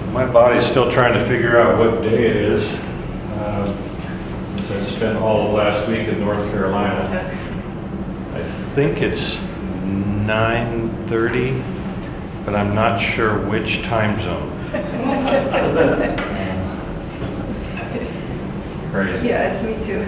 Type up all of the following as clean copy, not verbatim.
My body's still trying to figure out what day it is. Since I spent all of last week in North Carolina. I think it's 9:30, but I'm not sure which time zone. Crazy. Yeah, it's me too.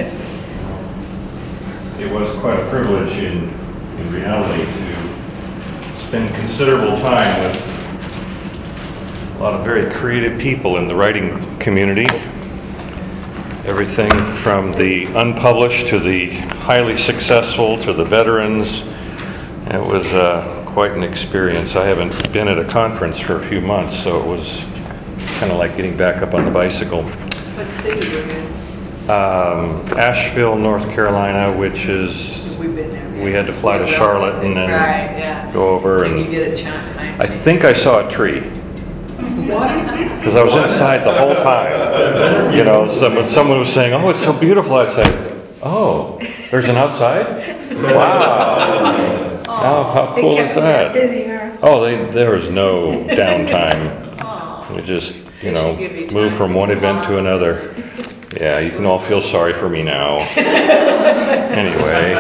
It was quite a privilege in reality to spend considerable time with a lot of very creative people in the writing community. Everything from the unpublished to the highly successful to the veterans. It was quite an experience. I haven't been at a conference for a few months, so it was kind of like getting back up on the bicycle. What city are you in? Asheville, North Carolina, which is, We've been there. we had to fly to Charlotte and then Right, yeah. go over. Can you And get a chunk time? I think I saw a tree. Because I was inside the whole time. You know, someone was saying, "Oh, it's so beautiful outside." Oh, there's an outside? Wow. How cool is that? Oh, there was no downtime. We just, move from one event to another. Yeah, you can all feel sorry for me now. Anyway,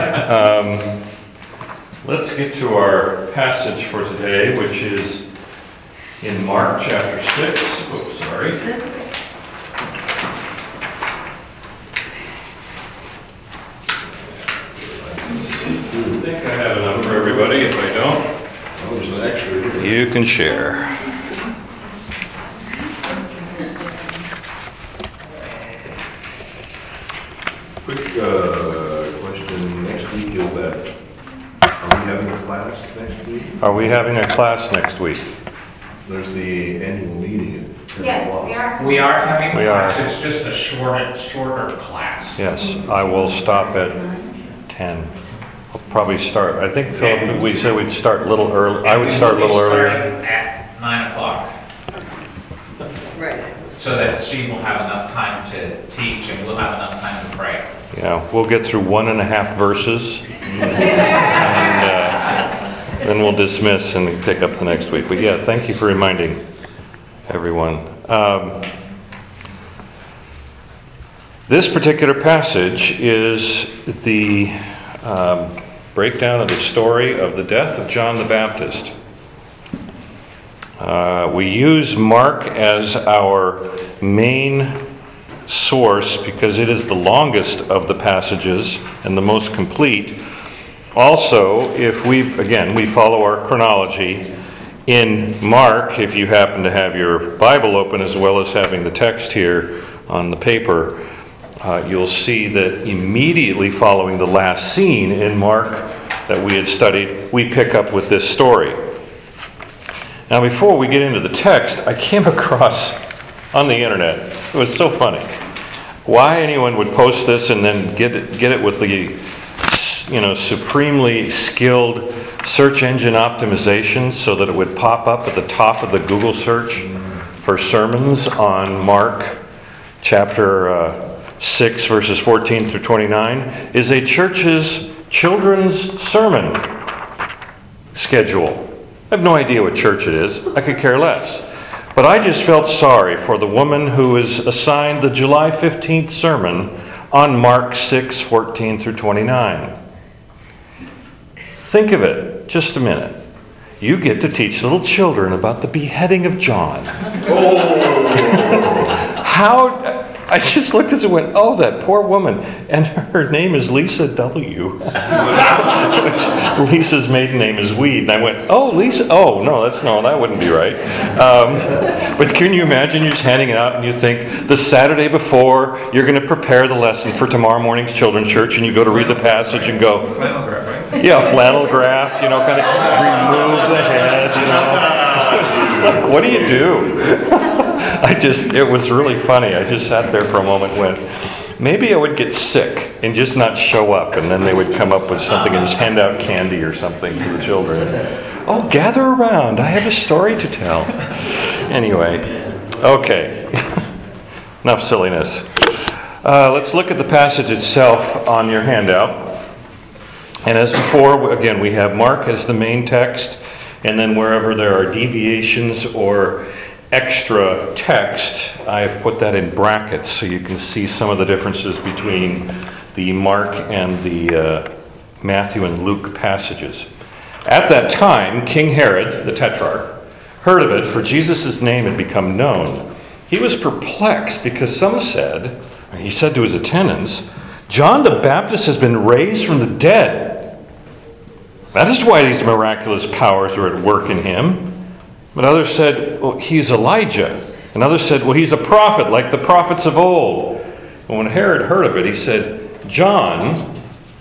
let's get to our passage for today, which is in Mark chapter 6. Oops, sorry. That's okay. I think I have enough for everybody. If I don't, There's an extra. you can share. Quick question. Next week is that, are we having a class next week? Are we having a class next week? There's the annual meeting at 10 Yes, o'clock. we are. We are having We class, are. it's just a shorter class. Yes, I will stop at 10. I'll probably start. I think, Philip, we said we'd start a little early. I would start a little earlier. At 9 o'clock, Right. so that Steve will have enough time to teach and we'll have enough time to pray. Yeah, we'll get through 1.5 verses. And then we'll dismiss and pick up the next week. But yeah, thank you for reminding everyone. This particular passage is the breakdown of the story of the death of John the Baptist. We use Mark as our main source because it is the longest of the passages and the most complete. Also, if we follow our chronology. In Mark, if you happen to have your Bible open as well as having the text here on the paper, you'll see that immediately following the last scene in Mark that we had studied, we pick up with this story. Now, before we get into the text, I came across on the internet, it was so funny, why anyone would post this and then get it with the supremely skilled search engine optimization so that it would pop up at the top of the Google search for sermons on Mark chapter 6 verses 14 through 29 is a church's children's sermon schedule. I have no idea what church it is. I could care less. But I just felt sorry for the woman who is assigned the July 15th sermon on Mark 6, 14 through 29. Think of it, just a minute. You get to teach little children about the beheading of John. How? I just looked at it and went, oh, that poor woman. And her name is Lisa W. Lisa's maiden name is Weed. And I went, oh, Lisa. Oh, no, that wouldn't be right. But can you imagine you're just handing it out and you think the Saturday before you're going to prepare the lesson for tomorrow morning's children's church and you go to read the passage and go, Flannel graph, right? yeah, flannel graph, kind of remove the head, It's just like, what do you do? It was really funny. I just sat there for a moment and went, maybe I would get sick and just not show up, and then they would come up with something and just hand out candy or something to the children. Oh, gather around. I have a story to tell. Anyway, okay. Enough silliness. Let's look at the passage itself on your handout. And as before, again, we have Mark as the main text, and then wherever there are deviations or extra text, I've put that in brackets so you can see some of the differences between the Mark and the Matthew and Luke passages. At that time, King Herod, the Tetrarch, heard of it, for Jesus' name had become known. He was perplexed because some said, and he said to his attendants, "John the Baptist has been raised from the dead. That is why these miraculous powers are at work in him." But others said, "Well, he's Elijah." And others said, "Well, he's a prophet like the prophets of old." But when Herod heard of it, he said, "John,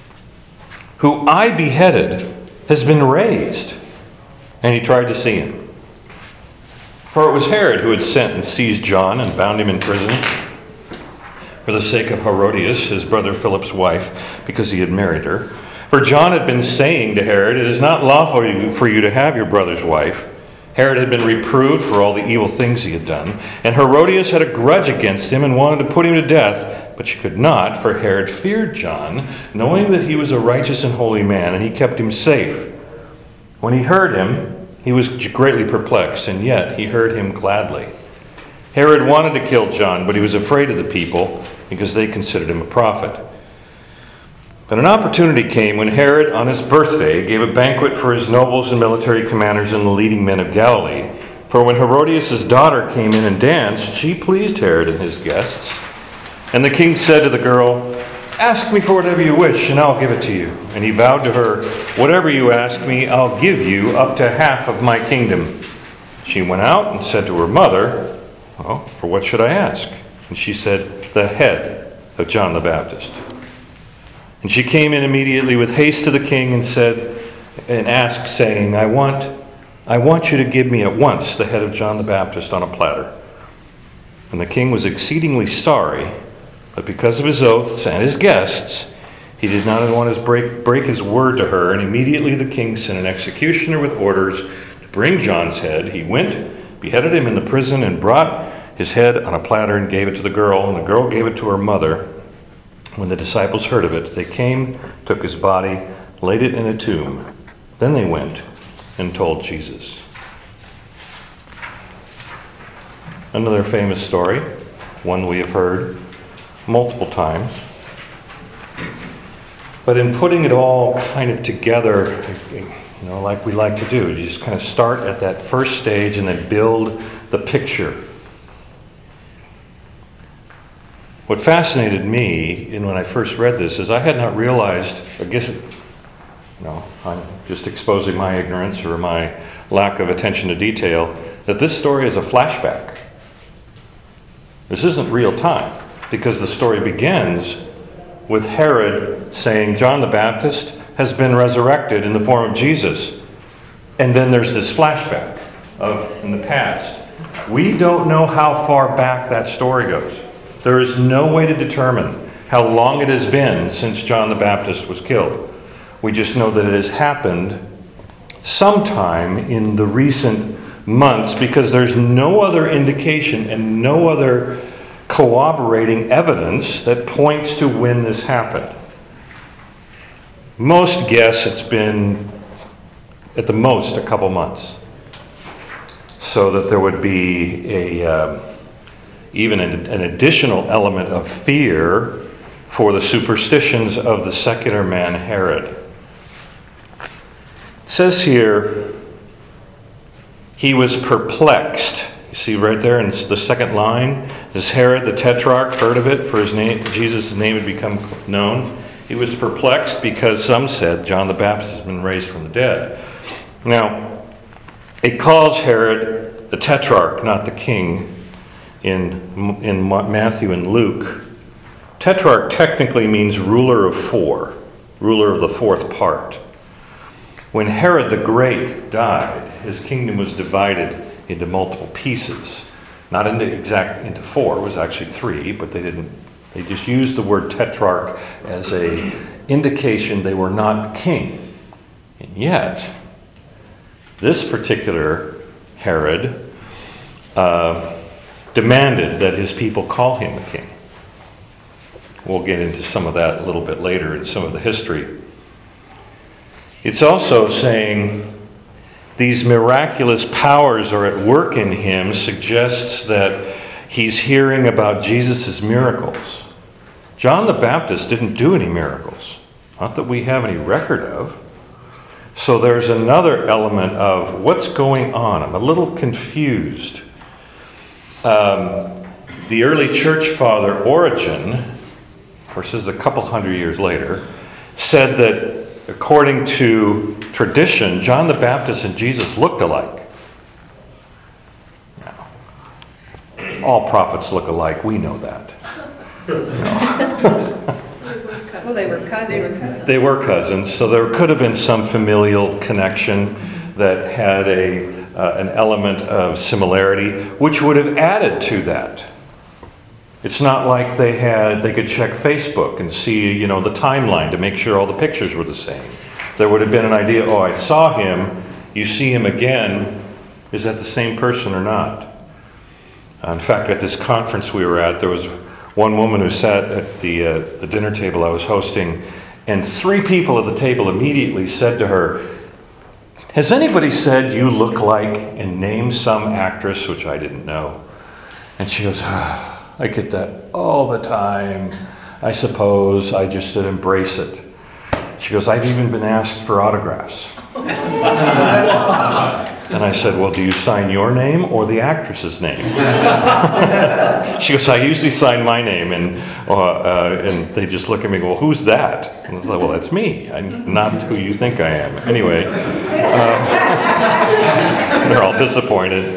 who I beheaded, has been raised." And he tried to see him. For it was Herod who had sent and seized John and bound him in prison for the sake of Herodias, his brother Philip's wife, because he had married her. For John had been saying to Herod, "It is not lawful for you to have your brother's wife." Herod had been reproved for all the evil things he had done, and Herodias had a grudge against him and wanted to put him to death, but she could not, for Herod feared John, knowing that he was a righteous and holy man, and he kept him safe. When he heard him, he was greatly perplexed, and yet he heard him gladly. Herod wanted to kill John, but he was afraid of the people because they considered him a prophet. But an opportunity came when Herod, on his birthday, gave a banquet for his nobles and military commanders and the leading men of Galilee. For when Herodias' daughter came in and danced, she pleased Herod and his guests. And the king said to the girl, "Ask me for whatever you wish, and I'll give it to you." And he vowed to her, "Whatever you ask me, I'll give you up to half of my kingdom." She went out and said to her mother, "Well, for what should I ask?" And she said, "The head of John the Baptist." And she came in immediately with haste to the king and asked, saying, I want you to give me at once the head of John the Baptist on a platter." And the king was exceedingly sorry, but because of his oaths and his guests, he did not want to break his word to her. And immediately the king sent an executioner with orders to bring John's head. He went, beheaded him in the prison, and brought his head on a platter and gave it to the girl. And the girl gave it to her mother. When the disciples heard of it, they came, took his body, laid it in a tomb. Then they went and told Jesus. Another famous story, one we have heard multiple times. But in putting it all kind of together, like we like to do, you just kind of start at that first stage and then build the picture. What fascinated me when I first read this is I had not realized, I'm just exposing my ignorance or my lack of attention to detail, that this story is a flashback. This isn't real time, because the story begins with Herod saying John the Baptist has been resurrected in the form of Jesus. And then there's this flashback of in the past. We don't know how far back that story goes. There is no way to determine how long it has been since John the Baptist was killed. We just know that it has happened sometime in the recent months because there's no other indication and no other corroborating evidence that points to when this happened. Most guess it's been at the most a couple months, so that there would be even an additional element of fear for the superstitions of the secular man Herod. It says here, he was perplexed. You see right there in the second line, this Herod the Tetrarch heard of it, for his name, Jesus' name had become known. He was perplexed because some said John the Baptist has been raised from the dead. Now, it calls Herod the Tetrarch, not the king, in Matthew and Luke. Tetrarch technically means ruler of four, ruler of the fourth part. When Herod the Great died, his kingdom was divided into multiple pieces. Not into four, it was actually three, but they just used the word tetrarch as a indication they were not king. And yet, this particular Herod demanded that his people call him a king. We'll get into some of that a little bit later in some of the history. It's also saying these miraculous powers are at work in him suggests that he's hearing about Jesus' miracles. John the Baptist didn't do any miracles, not that we have any record of. So there's another element of what's going on. I'm a little confused. The early church father Origen, of course this is a couple hundred years later, said that according to tradition, John the Baptist and Jesus looked alike. Now, all prophets look alike, we know that. Well, they were cousins. They were cousins, so there could have been some familial connection that had an element of similarity, which would have added to that. It's not like they could check Facebook and see, the timeline to make sure all the pictures were the same. There would have been an idea, oh, I saw him, you see him again, is that the same person or not? In fact, at this conference we were at, there was one woman who sat at the dinner table I was hosting, and 3 people at the table immediately said to her, has anybody said you look like, and named some actress, which I didn't know? And she goes, I get that all the time. I suppose I just should embrace it. She goes, I've even been asked for autographs. And I said, well, do you sign your name or the actress's name? She goes, I usually sign my name. And they just look at me and go, well, who's that? And I was like, well, that's me. I'm not who you think I am. Anyway, they're all disappointed.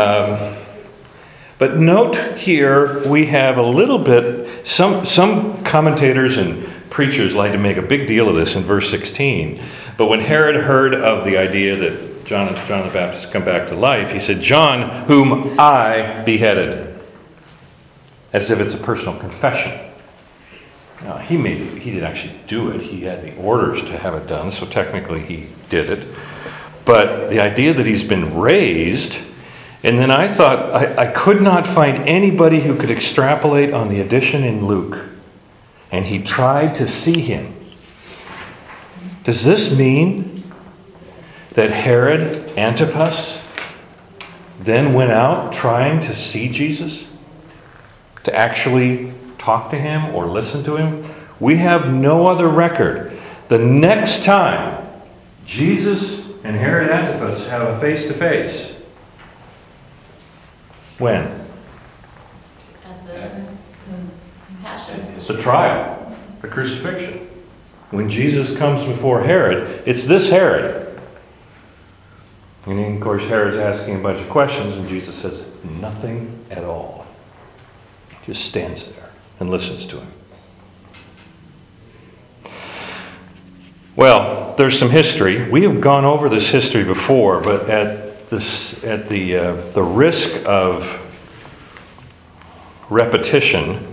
But note here, we have a little bit, some commentators and preachers like to make a big deal of this in verse 16. But when Herod heard of the idea that John the Baptist come back to life, he said, John, whom I beheaded. As if it's a personal confession. Now, he didn't actually do it. He had the orders to have it done, so technically he did it. But the idea that he's been raised, and then I thought, I could not find anybody who could extrapolate on the addition in Luke. And he tried to see him. Does this mean that Herod Antipas then went out trying to see Jesus? To actually talk to him or listen to him? We have no other record. The next time Jesus and Herod Antipas have a face-to-face, when? At the Passion. The trial, the crucifixion. When Jesus comes before Herod, it's this Herod. And then, of course, Herod's asking a bunch of questions, and Jesus says nothing at all. Just stands there and listens to him. Well, there's some history. We have gone over this history before, but at the risk of repetition,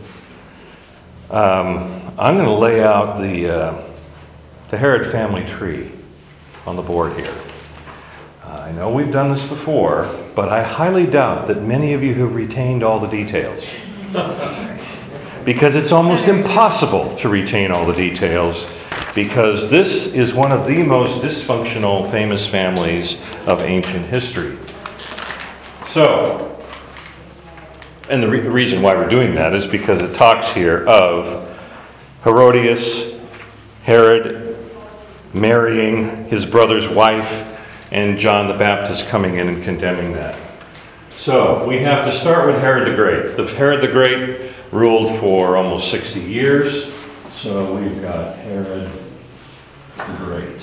I'm going to lay out the Herod family tree on the board here. I know we've done this before, but I highly doubt that many of you have retained all the details. Because it's almost impossible to retain all the details, because this is one of the most dysfunctional, famous families of ancient history. So, and the reason why we're doing that is because it talks here of Herodias, Herod marrying his brother's wife, and John the Baptist coming in and condemning that. So, we have to start with Herod the Great. Herod the Great ruled for almost 60 years. So we've got Herod the Great.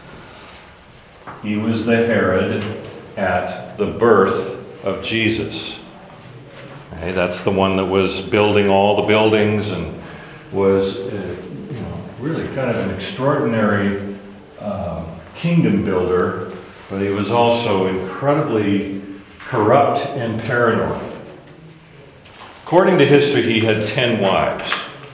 He was the Herod at the birth of Jesus. Okay, that's the one that was building all the buildings and was really kind of an extraordinary kingdom builder, but he was also incredibly corrupt and paranoid. According to history, he had 10 wives.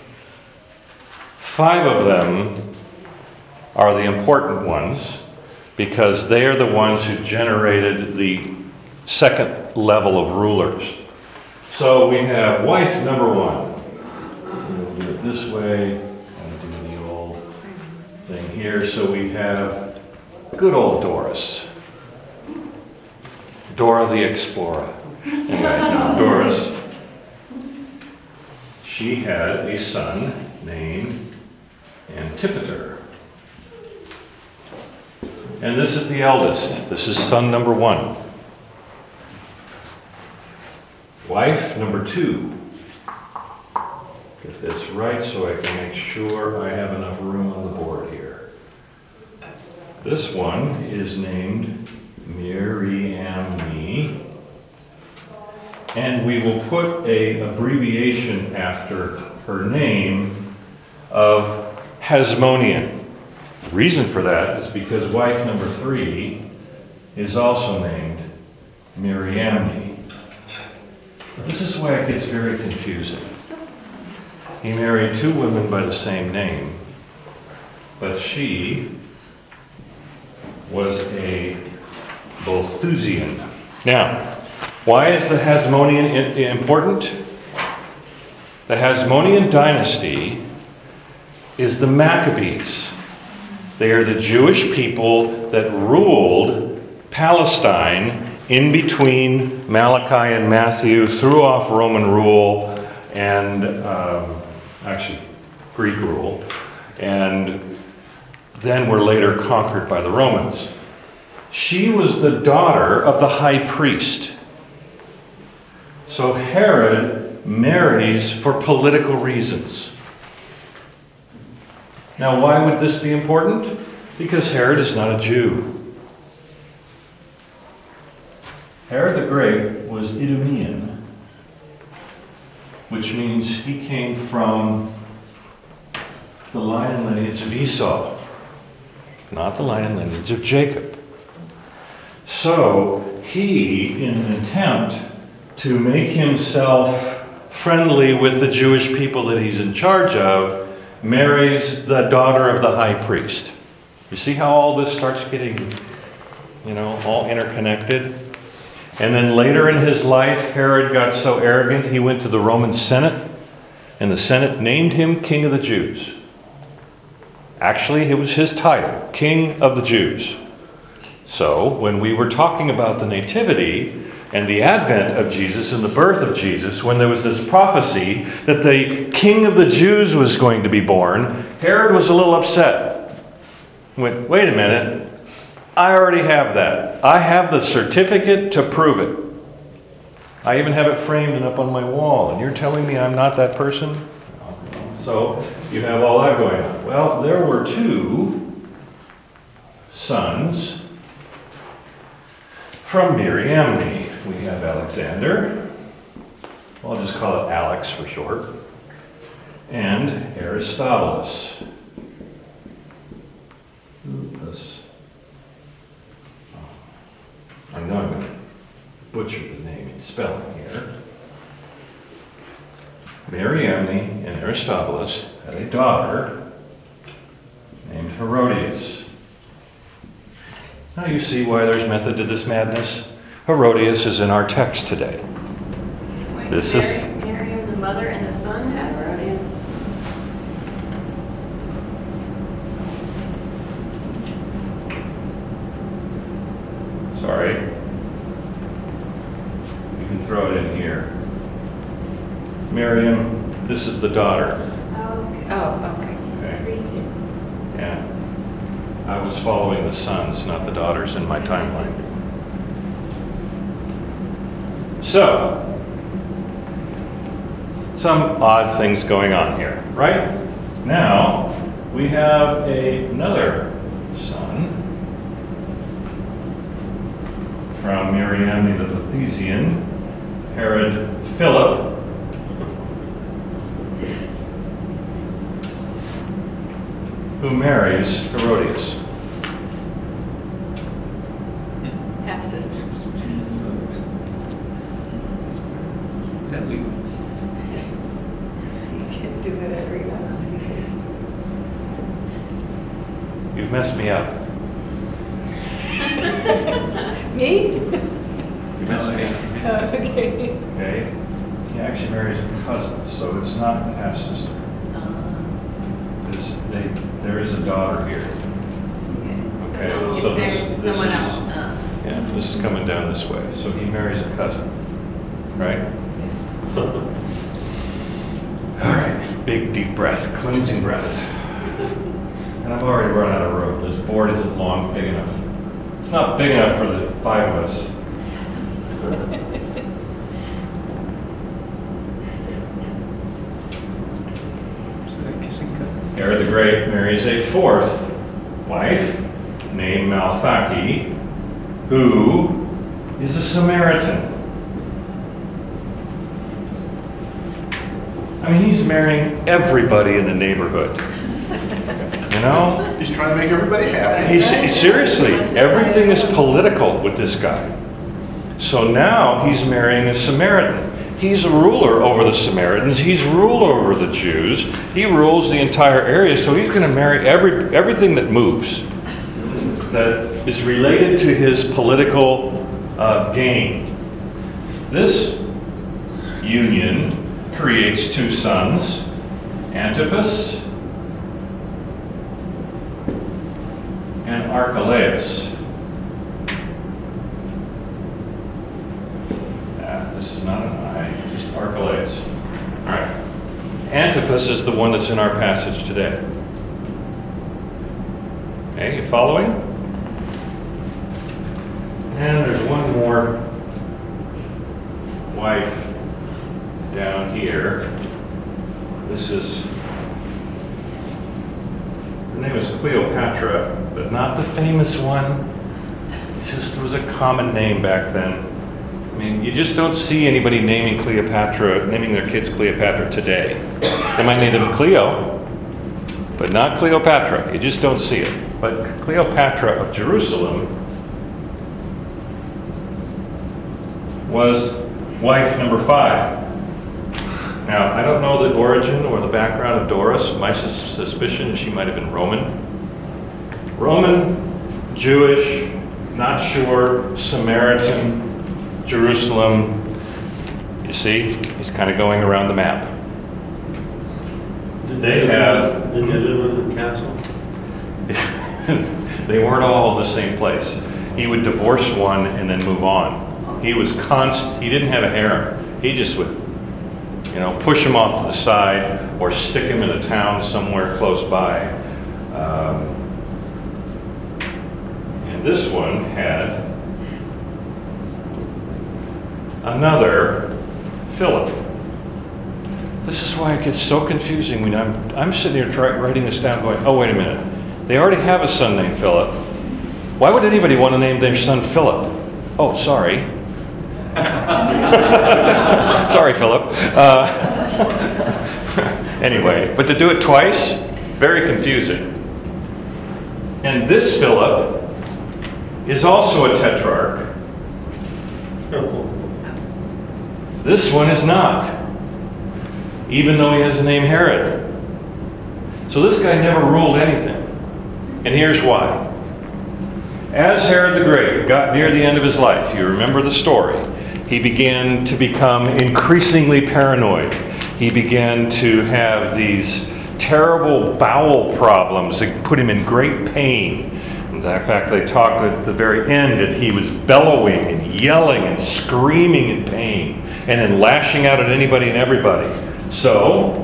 5 of them are the important ones because they are the ones who generated the second level of rulers. So we have wife number 1. We'll do it this way. I'll do the old thing here. So we have good old Doris. Dora the Explorer. Anyway, no, Doris. She had a son named Antipater. And this is the eldest. This is son number 1. Wife number 2. Get this right so I can make sure I have enough room on the board here. This one is named Miriam, and we will put an abbreviation after her name of Hasmonean. The reason for that is because wife number 3 is also named Miriam. This is why it gets very confusing. He married 2 women by the same name, but she was a Boethusian. Now, why is the Hasmonean important? The Hasmonean dynasty is the Maccabees. They are the Jewish people that ruled Palestine in between Malachi and Matthew, threw off Roman rule and actually Greek rule, and then were later conquered by the Romans. She was the daughter of the high priest. So Herod marries for political reasons. Now, why would this be important? Because Herod is not a Jew. Herod the Great was Idumean, which means he came from the line and lineage of Esau, not the line and lineage of Jacob. So he, in an attempt to make himself friendly with the Jewish people that he's in charge of, marries the daughter of the high priest. You see how all this starts getting, all interconnected? And then later in his life, Herod got so arrogant, he went to the Roman Senate, and the Senate named him King of the Jews. Actually, it was his title, King of the Jews. So, when we were talking about the Nativity and the advent of Jesus and the birth of Jesus, when there was this prophecy that the King of the Jews was going to be born, Herod was a little upset. He went, wait a minute, I already have that. I have the certificate to prove it. I even have it framed and up on my wall, and you're telling me I'm not that person? So, you have all that going on. Well, there were 2 sons from Miriam. We have Alexander, I'll just call it Alex for short, and Aristobulus. I know I'm going to butcher the name and spelling here. Mariamne and Aristobulus had a daughter named Herodias. Now you see why there's method to this madness. Herodias is in our text today. Wait, This is Miriam, the mother and the son had Herodias? sorry. You can throw it in here. Miriam, this is the daughter. Oh, okay. Okay. Yeah. I was following the sons, not the daughters in my timeline. So, some odd things going on here, right? Now, we have another son from Miriam the Boethusian, Herod Philip, who marries Herodias. Half sisters. You can't do that every one. You've messed me up. Me? You messed me up. Okay. Okay? He actually marries a cousin, so it's not a half-sister. There is a daughter here. Okay, He's so married to this someone is- else. Yeah, this is coming down this way. So he marries a cousin, right? All right, big deep breath, cleansing breath. And I've already run out of room. This board isn't long, big enough. It's not big enough for the 5 of us. Herod the Great marries a 4th wife named Malfaki, who is a Samaritan. I mean, he's marrying everybody in the neighborhood. You know? He's trying to make everybody happy. Seriously, everything is political with this guy. So now he's marrying a Samaritan. He's a ruler over the Samaritans. He's ruler over the Jews. He rules the entire area, so he's going to marry everything that moves, that is related to his political gain. This union creates 2 sons, Antipas and Archelaus. This is not an I, just Archelaus. All right. Antipas is the one that's in our passage today. Okay, you following? And there's one more wife down here. This is, her name is Cleopatra, but not the famous one. It's just, it was a common name back then. I mean, you just don't see anybody naming their kids Cleopatra today. They might name them Cleo, but not Cleopatra. You just don't see it. But Cleopatra of Jerusalem was wife number 5. Now, I don't know the origin or the background of Doris. My suspicion is she might have been Roman. Roman, Jewish, not sure, Samaritan, Jerusalem. You see, he's kind of going around the map. Did They have- Did they live in the castle? They weren't all in the same place. He would divorce one and then move on. He was he didn't have a harem. He just would, push him off to the side or stick him in a town somewhere close by. And this one had another Philip. This is why it gets so confusing when I'm sitting here writing this down going, oh, wait a minute. They already have a son named Philip. Why would anybody want to name their son Philip? Oh, sorry. Sorry, Philip. Anyway, but to do it twice, very confusing. And this Philip is also a tetrarch. This one is not, even though he has the name Herod. So this guy never ruled anything. And here's why. As Herod the Great got near the end of his life, you remember the story, he began to become increasingly paranoid. He began to have these terrible bowel problems that put him in great pain. In fact, they talk at the very end that he was bellowing and yelling and screaming in pain and then lashing out at anybody and everybody. So,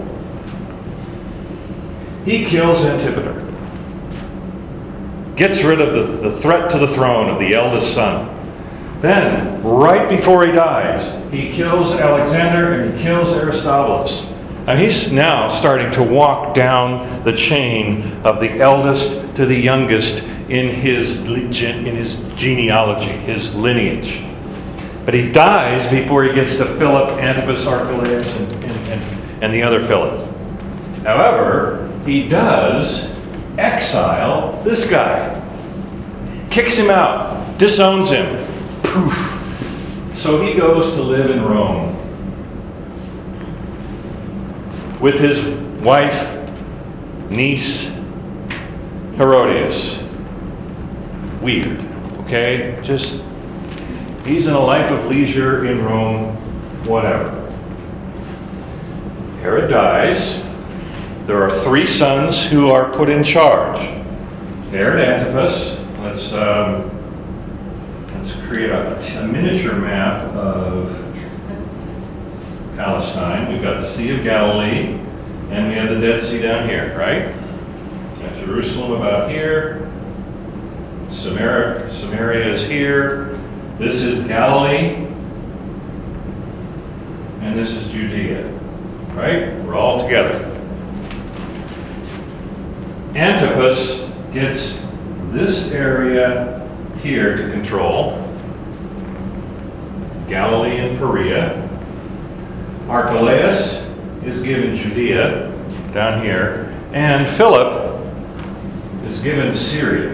he kills Antipater. Gets rid of the threat to the throne of the eldest son. Then, right before he dies, he kills Alexander and he kills Aristobulus. And he's now starting to walk down the chain of the eldest to the youngest in his genealogy, his lineage. But he dies before he gets to Philip, Antipas, Archelaus, and the other Philip. However, he does exile this guy. Kicks him out, disowns him. Poof. So he goes to live in Rome with his wife, niece, Herodias. Weird, okay? Just, he's in a life of leisure in Rome, whatever. Herod dies. There are 3 sons who are put in charge. Herod Antipas, let's create a miniature map of Palestine. We've got the Sea of Galilee, and we have the Dead Sea down here, right? Got Jerusalem about here. Samaria is here. This is Galilee. And this is Judea, right? We're all together. Antipas gets this area here to control. Galilee and Perea. Archelaus is given Judea, down here. And Philip is given Syria,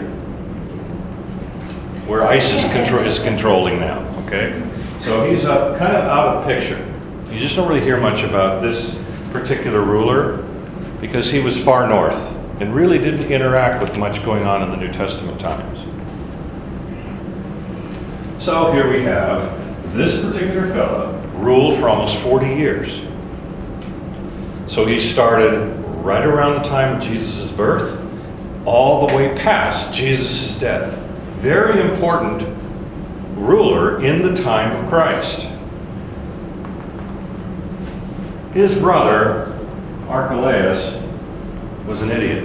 where ISIS is controlling now, okay? So he's up, kind of out of the picture. You just don't really hear much about this particular ruler because he was far north and really didn't interact with much going on in the New Testament times. So here we have this particular fellow ruled for almost 40 years. So he started right around the time of Jesus' birth, all the way past Jesus' death. Very important ruler in the time of Christ. His brother, Archelaus, was an idiot.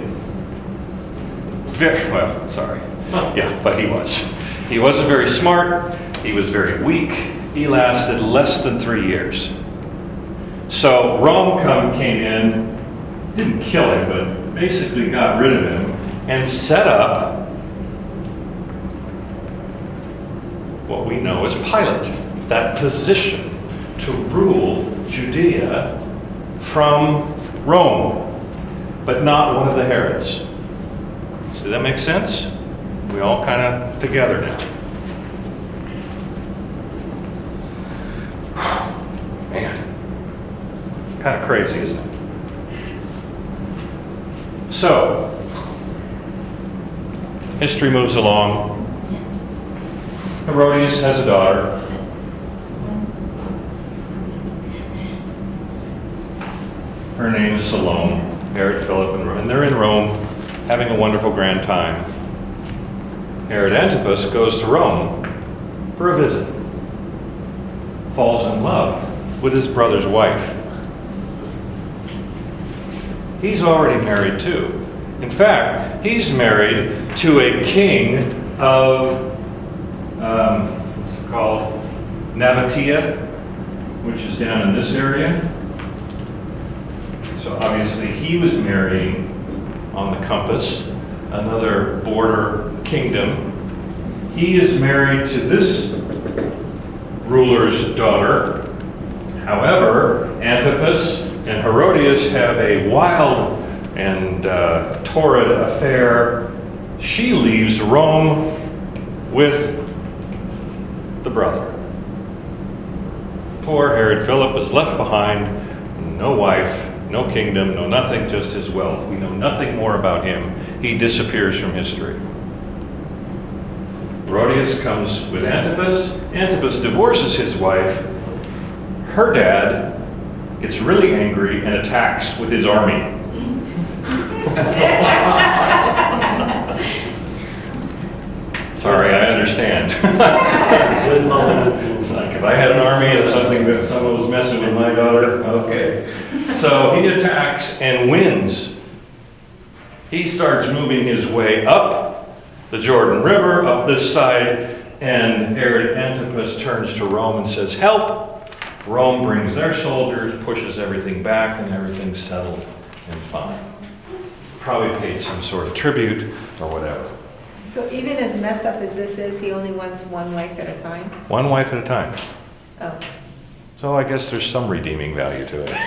But he was. He wasn't very smart. He was very weak. He lasted less than 3 years. So Rome came in, didn't kill him, but basically got rid of him and set up what we know as Pilate, that position to rule Judea from Rome, but not one of the Herods. Does that make sense? We all kind of together now. Man, kind of crazy, isn't it? So, history moves along. Herodias has a daughter. Her name is Salome. Herod, Philip, and they're in Rome having a wonderful grand time. Herod Antipas goes to Rome for a visit. Falls in love with his brother's wife. He's already married too. In fact, he's married to a king of, what's it called? Nabatea, which is down in this area. So obviously he was marrying on the compass, another border kingdom. He is married to this ruler's daughter. However, Antipas and Herodias have a wild and torrid affair. She leaves Rome with the brother. Poor Herod Philip is left behind, no wife, no kingdom, no nothing, just his wealth. We know nothing more about him. He disappears from history. Herodias comes with Antipas. Antipas divorces his wife. Her dad gets really angry and attacks with his army. Sorry, I understand. It's like if I had an army and someone was messing with my daughter, okay. So he attacks and wins. He starts moving his way up the Jordan River, up this side, and Herod Antipas turns to Rome and says, "Help!" Rome brings their soldiers, pushes everything back, and everything's settled and fine. Probably paid some sort of tribute or whatever. So even as messed up as this is, he only wants one wife at a time? One wife at a time. Oh. So I guess there's some redeeming value to it.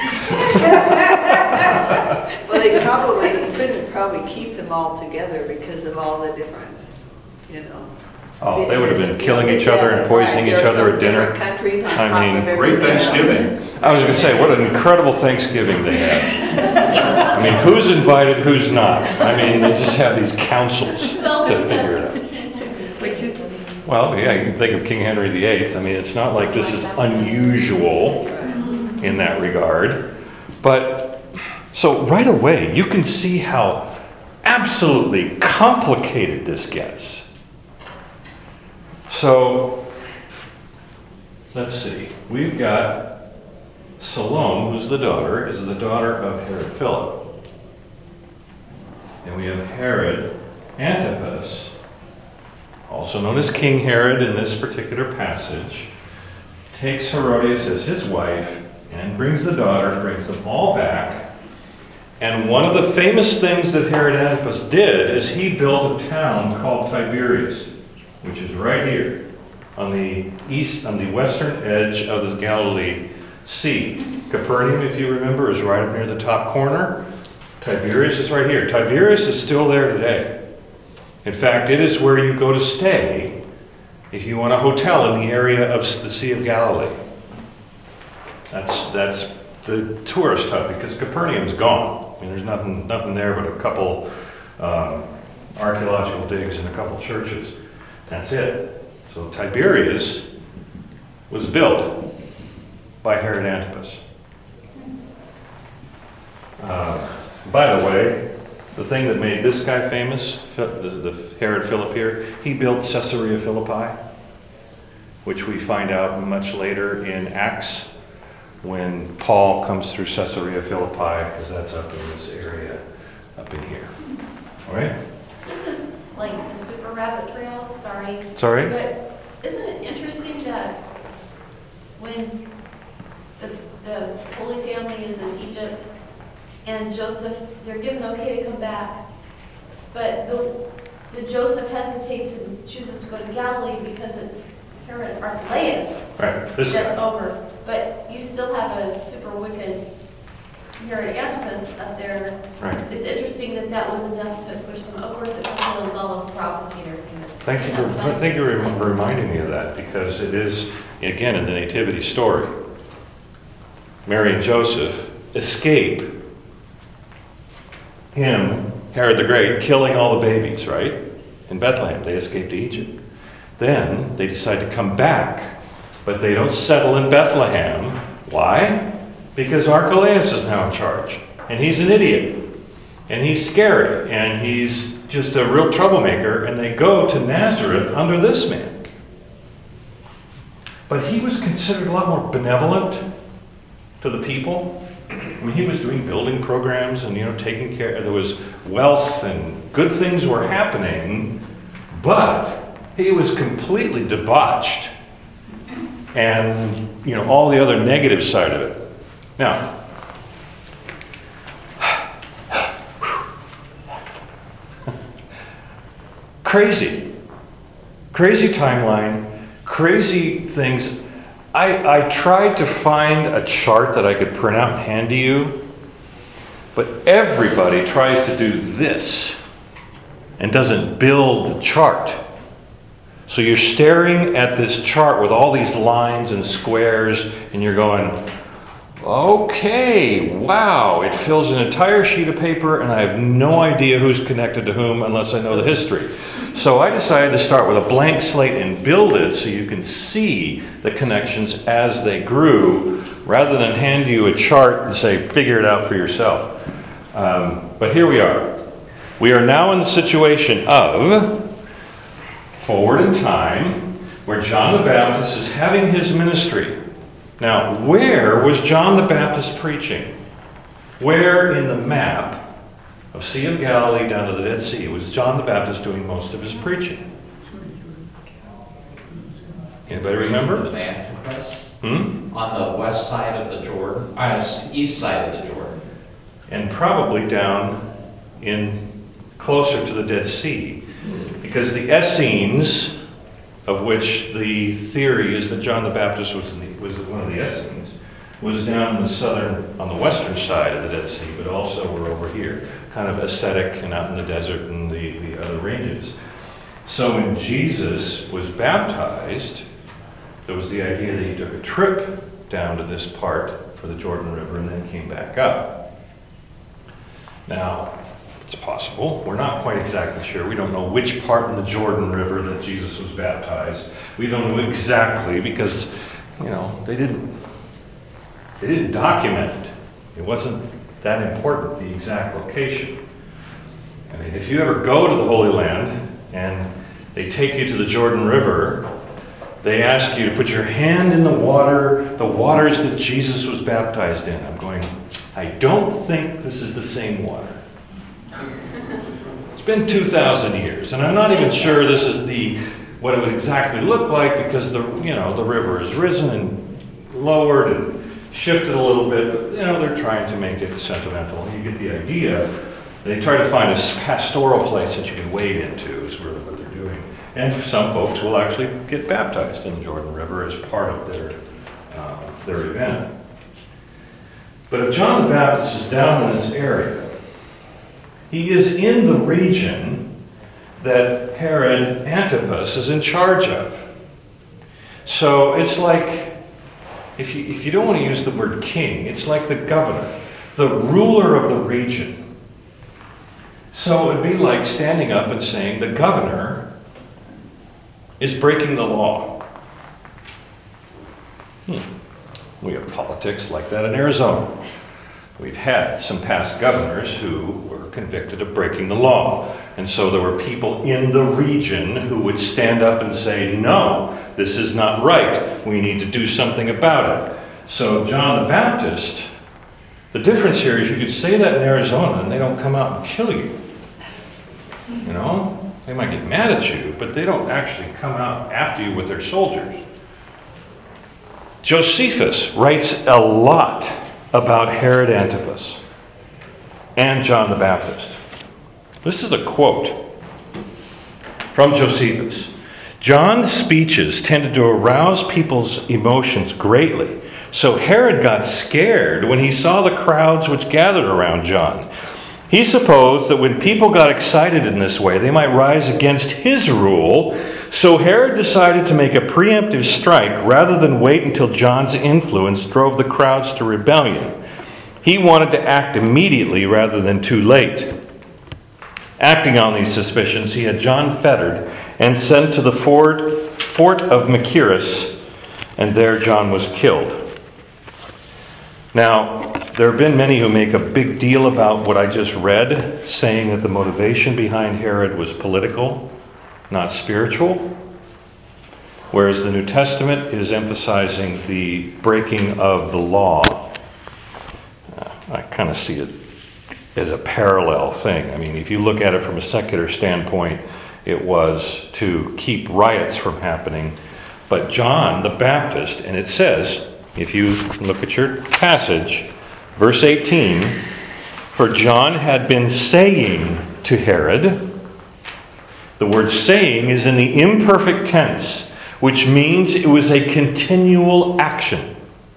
Well, they couldn't probably keep them all together because of all the different, Oh, they would have been killing each other and poisoning each other at dinner. Different countries on I top mean, of everything Great else. Thanksgiving. I was going to say, what an incredible Thanksgiving they had. I mean, who's invited, who's not? I mean, they just have these councils to figure it out. Well, yeah, you can think of King Henry VIII. I mean, it's not like this is unusual in that regard. But, so right away, you can see how absolutely complicated this gets. So, let's see, we've got Salome, who's the daughter, is the daughter of Herod Philip. And we have Herod Antipas, also known as King Herod in this particular passage, takes Herodias as his wife and brings the daughter, brings them all back. And one of the famous things that Herod Antipas did is he built a town called Tiberias, which is right here on the western edge of the Galilee Sea. Capernaum, if you remember, is right up near the top corner. Tiberias is right here. Tiberias is still there today. In fact, it is where you go to stay if you want a hotel in the area of the Sea of Galilee. That's the tourist hub, because Capernaum's gone. I mean, there's nothing there but a couple archaeological digs and a couple churches. That's it. So Tiberias was built by Herod Antipas. By the way, the thing that made this guy famous, the Herod Philip here, he built Caesarea Philippi, which we find out much later in Acts when Paul comes through Caesarea Philippi, because that's up in this area, up in here. All right? This is like the super rabbit trail, sorry. Sorry? But isn't it interesting that when the Holy Family is in Egypt and Joseph, they're given okay to come back, but the Joseph hesitates and chooses to go to Galilee because it's Herod Archelaus Right, this that's guy. over. But you still have a super wicked Herod Antipas up there. Right. It's interesting that that was enough to push them. Of course, it fulfills all of prophecy and everything. Thank you for reminding me of that, because it is, again, in the Nativity story. Mary and Joseph escape him, Herod the Great, killing all the babies, right? In Bethlehem. They escape to Egypt. Then they decide to come back, but they don't settle in Bethlehem. Why? Because Archelaus is now in charge, and he's an idiot, and he's scary, and he's just a real troublemaker, and they go to Nazareth under this man. But he was considered a lot more benevolent to the people. I mean, he was doing building programs and, taking care. There was wealth and good things were happening, but he was completely debauched, and, all the other negative side of it. Now, crazy timeline, crazy things. I tried to find a chart that I could print out and hand to you, but everybody tries to do this and doesn't build the chart. So you're staring at this chart with all these lines and squares, and you're going, okay, wow, it fills an entire sheet of paper, and I have no idea who's connected to whom unless I know the history. So I decided to start with a blank slate and build it so you can see the connections as they grew, rather than hand you a chart and say, figure it out for yourself. But here we are. We are now in the situation of forward in time, where John the Baptist is having his ministry. Now, where was John the Baptist preaching? Where in the map of Sea of Galilee down to the Dead Sea was John the Baptist doing most of his preaching? Anybody remember? On the west side of the Jordan, east side of the Jordan. And probably down in closer to the Dead Sea, because the Essenes, of which the theory is that John the Baptist was one of the Essenes, was down in on the western side of the Dead Sea, but also were over here, kind of ascetic and out in the desert and the other ranges. So when Jesus was baptized, there was the idea that he took a trip down to this part for the Jordan River and then came back up. Now, it's possible. We're not quite exactly sure. We don't know which part in the Jordan River that Jesus was baptized. We don't know exactly because, they didn't document it. It wasn't that important, the exact location. I mean, if you ever go to the Holy Land and they take you to the Jordan River they ask you to put your hand in the waters that Jesus was baptized in. I'm going, I don't think this is the same water. It's been 2,000 years, and I'm not even sure this is what it would exactly look like, because the river has risen and lowered and shifted a little bit, but they're trying to make it sentimental. You get the idea. They try to find a pastoral place that you can wade into, is really what they're doing. And some folks will actually get baptized in the Jordan River as part of their event. But if John the Baptist is down in this area, he is in the region that Herod Antipas is in charge of. So it's like, if you don't want to use the word king, it's like the governor, the ruler of the region. So it would be like standing up and saying the governor is breaking the law. We have politics like that in Arizona. We've had some past governors who were convicted of breaking the law. And so there were people in the region who would stand up and say, no, this is not right. We need to do something about it. So John the Baptist, the difference here is you could say that in Arizona and they don't come out and kill you. They might get mad at you, but they don't actually come out after you with their soldiers. Josephus writes a lot about Herod Antipas and John the Baptist. This is a quote from Josephus. John's speeches tended to arouse people's emotions greatly, so Herod got scared when he saw the crowds which gathered around John. He supposed that when people got excited in this way, they might rise against his rule, so Herod decided to make a preemptive strike rather than wait until John's influence drove the crowds to rebellion. He wanted to act immediately rather than too late. Acting on these suspicions, he had John fettered and sent to the fort of Machaerus, and there John was killed. Now, there have been many who make a big deal about what I just read, saying that the motivation behind Herod was political, not spiritual, whereas the New Testament is emphasizing the breaking of the law. I kind of see it as a parallel thing. I mean, if you look at it from a secular standpoint, it was to keep riots from happening. But John the Baptist, and it says, if you look at your passage, verse 18, for John had been saying to Herod, the word saying is in the imperfect tense, which means it was a continual action.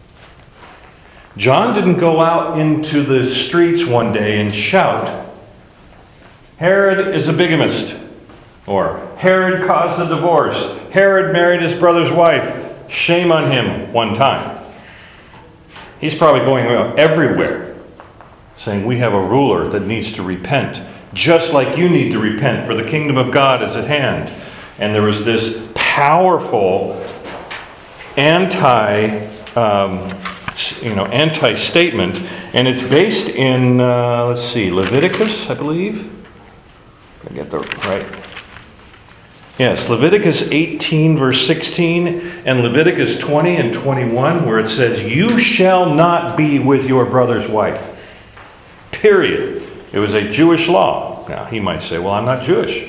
John didn't go out into the streets one day and shout, Herod is a bigamist, or Herod caused the divorce, Herod married his brother's wife, shame on him, one time. He's probably going everywhere saying we have a ruler that needs to repent, just like you need to repent, for the kingdom of God is at hand. And there was this powerful anti-statement, and it's based in, Leviticus, I believe. I get the right. Yes, Leviticus 18, verse 16, and Leviticus 20 and 21, where it says, you shall not be with your brother's wife. Period. It was a Jewish law. Now, he might say, well, I'm not Jewish.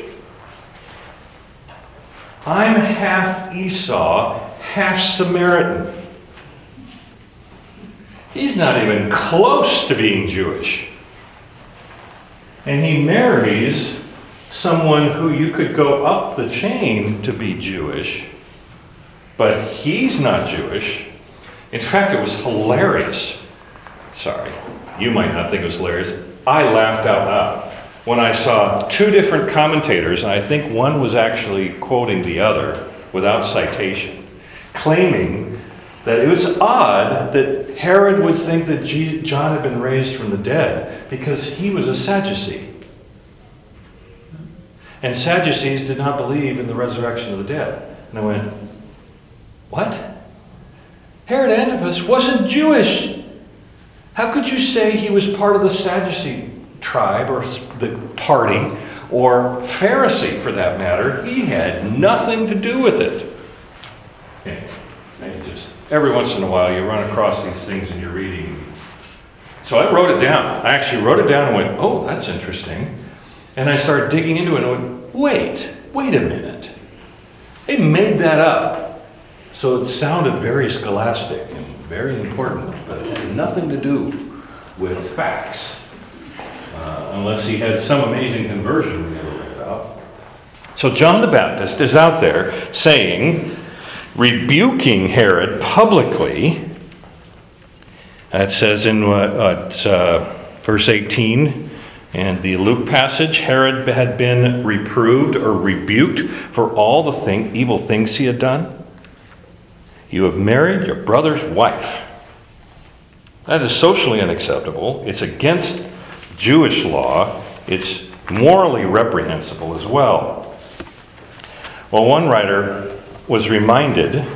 I'm half Esau, half Samaritan. He's not even close to being Jewish. And he marries someone who you could go up the chain to be Jewish, but he's not Jewish. In fact, it was hilarious. Sorry, you might not think it was hilarious. I laughed out loud when I saw two different commentators, and I think one was actually quoting the other without citation, claiming that it was odd that Herod would think that John had been raised from the dead because he was a Sadducee. And Sadducees did not believe in the resurrection of the dead. And I went, what? Herod Antipas wasn't Jewish. How could you say he was part of the Sadducee tribe or the party or Pharisee for that matter? He had nothing to do with it. passages. Every once in a while, you run across these things in your reading. So I wrote it down. I actually wrote it down and went, oh, that's interesting. And I started digging into it and went, wait a minute. They made that up. So it sounded very scholastic and very important, but it has nothing to do with facts. Unless he had some amazing conversion we never read about. So John the Baptist is out there saying, rebuking Herod publicly. It says in verse 18, and the Luke passage, Herod had been reproved or rebuked for all the evil things he had done. You have married your brother's wife. That is socially unacceptable. It's against Jewish law. It's morally reprehensible as well. Well, one writer was reminded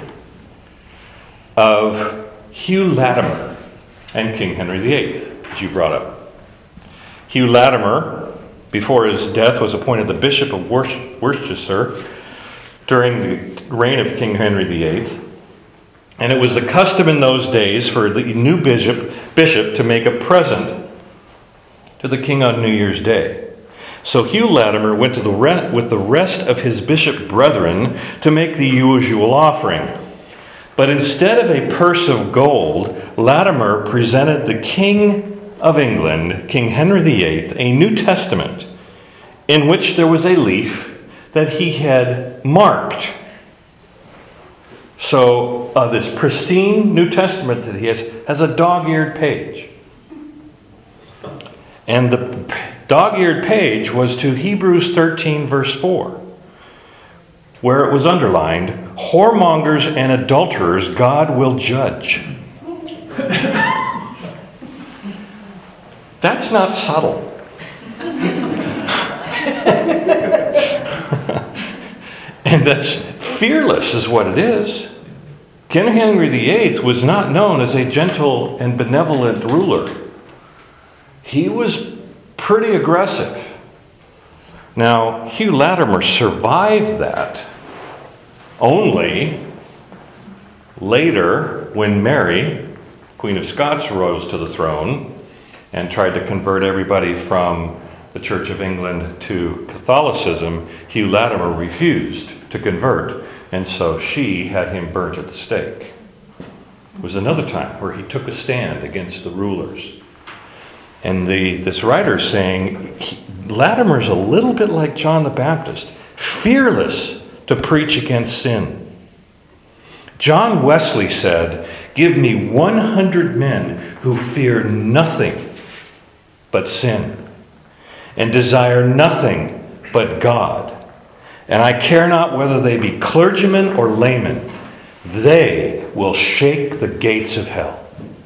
of Hugh Latimer and King Henry VIII, as you brought up. Hugh Latimer, before his death, was appointed the Bishop of Worcester during the reign of King Henry VIII. And it was the custom in those days for the new bishop to make a present to the king on New Year's Day. So Hugh Latimer went to with the rest of his bishop brethren to make the usual offering. But instead of a purse of gold, Latimer presented the King of England, King Henry VIII, a New Testament in which there was a leaf that he had marked. So this pristine New Testament that he has a dog-eared page. And the dog-eared page was to Hebrews 13, verse 4, where it was underlined, whoremongers and adulterers God will judge. That's not subtle. And that's fearless is what it is. King Henry VIII was not known as a gentle and benevolent ruler. He was pretty aggressive. Now, Hugh Latimer survived that only later when Mary, Queen of Scots, rose to the throne and tried to convert everybody from the Church of England to Catholicism. Hugh Latimer refused to convert, and so she had him burnt at the stake. It was another time where he took a stand against the rulers. And this writer is saying, Latimer's a little bit like John the Baptist, fearless to preach against sin. John Wesley said, give me 100 men who fear nothing but sin and desire nothing but God. And I care not whether they be clergymen or laymen. They will shake the gates of hell.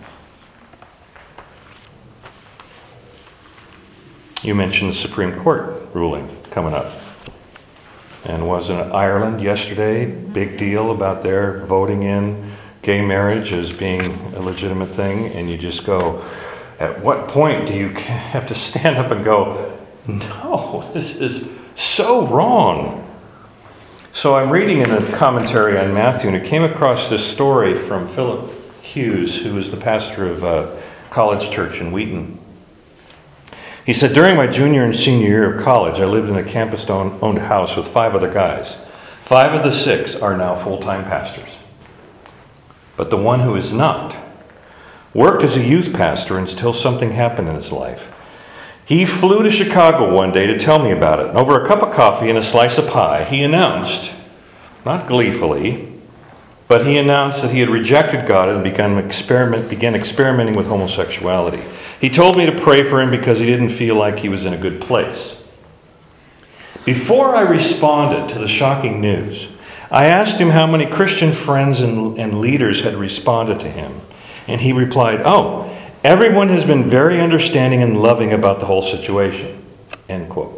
You mentioned the Supreme Court ruling coming up. And wasn't Ireland yesterday, big deal about their voting in gay marriage as being a legitimate thing? And you just go, at what point do you have to stand up and go, no, this is so wrong? So I'm reading in a commentary on Matthew, and I came across this story from Philip Hughes, who is the pastor of a college church in Wheaton. He said, during my junior and senior year of college, I lived in a campus-owned house with 5 other guys. 5 of the 6 are now full-time pastors. But the one who is not worked as a youth pastor until something happened in his life. He flew to Chicago one day to tell me about it. And over a cup of coffee and a slice of pie, he announced, not gleefully, but he announced that he had rejected God and began experimenting with homosexuality. He told me to pray for him because he didn't feel like he was in a good place. Before I responded to the shocking news, I asked him how many Christian friends and leaders had responded to him. And he replied, oh, everyone has been very understanding and loving about the whole situation. End quote.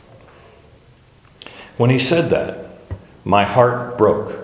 When he said that, my heart broke.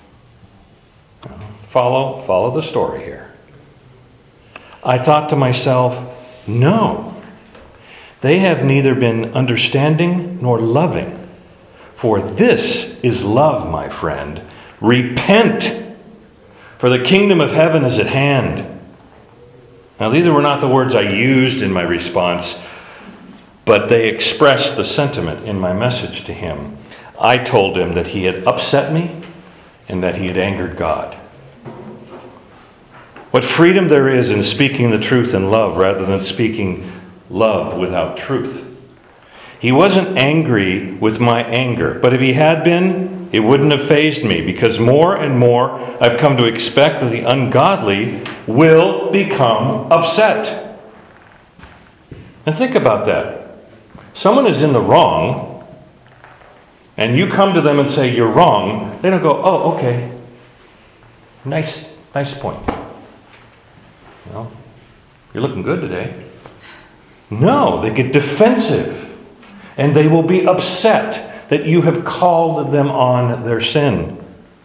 Follow the story here. I thought to myself, no, they have neither been understanding nor loving. For this is love, my friend. Repent. For for the kingdom of heaven is at hand. Now, these were not the words I used in my response, but they expressed the sentiment in my message to him. I told him that he had upset me and that he had angered God. What freedom there is in speaking the truth in love rather than speaking love without truth. He wasn't angry with my anger, but if he had been, it wouldn't have fazed me, because more and more I've come to expect that the ungodly will become upset. And think about that. Someone is in the wrong, and you come to them and say, you're wrong. They don't go, oh, okay. Nice point. You know, you're looking good today. No, they get defensive. And they will be upset that you have called them on their sin.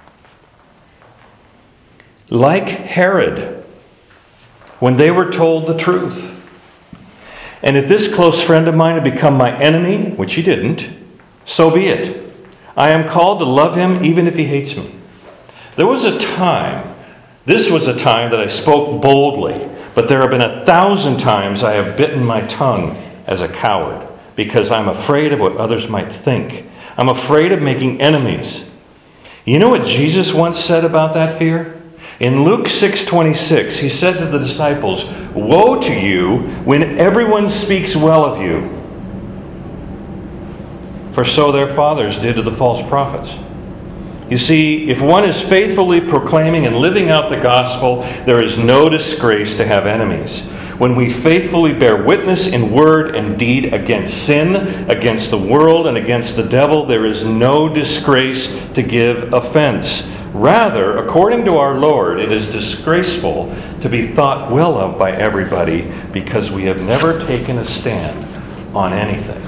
Like Herod, when they were told the truth. And if this close friend of mine had become my enemy, which he didn't, so be it. I am called to love him even if he hates me. There was a time, this was a time that I spoke boldly, but there have been 1,000 times I have bitten my tongue as a coward, because I'm afraid of what others might think. I'm afraid of making enemies. You know what Jesus once said about that fear? In Luke 6:26, he said to the disciples, "Woe to you when everyone speaks well of you, for so their fathers did to the false prophets." You see, if one is faithfully proclaiming and living out the gospel, there is no disgrace to have enemies. When we faithfully bear witness in word and deed against sin, against the world, and against the devil, there is no disgrace to give offense. Rather, according to our Lord, it is disgraceful to be thought well of by everybody because we have never taken a stand on anything.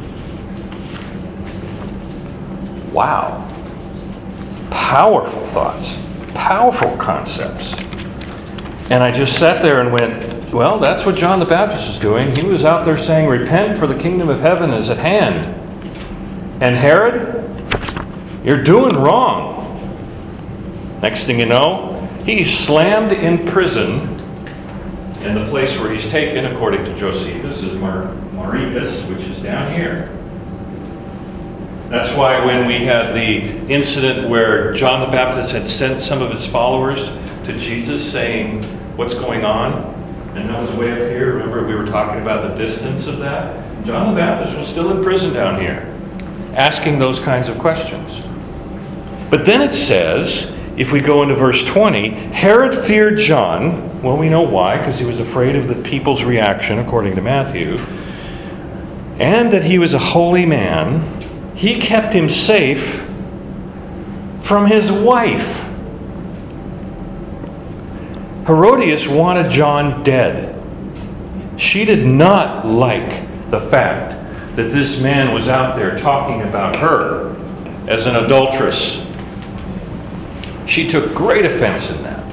Wow. Powerful thoughts, powerful concepts. And I just sat there and went, well, that's what John the Baptist was doing. He was out there saying, repent, for the kingdom of heaven is at hand. And Herod, you're doing wrong. Next thing you know, he's slammed in prison. And the place where he's taken, according to Josephus, is Mauricus, which is down here. That's why when we had the incident where John the Baptist had sent some of his followers to Jesus saying, what's going on? And Noah's way up here. Remember, we were talking about the distance of that? John the Baptist was still in prison down here, asking those kinds of questions. But then it says, if we go into verse 20, Herod feared John. Well, we know why, because he was afraid of the people's reaction, according to Matthew. And that he was a holy man. He kept him safe from his wife. Herodias wanted John dead. She did not like the fact that this man was out there talking about her as an adulteress. She took great offense in that.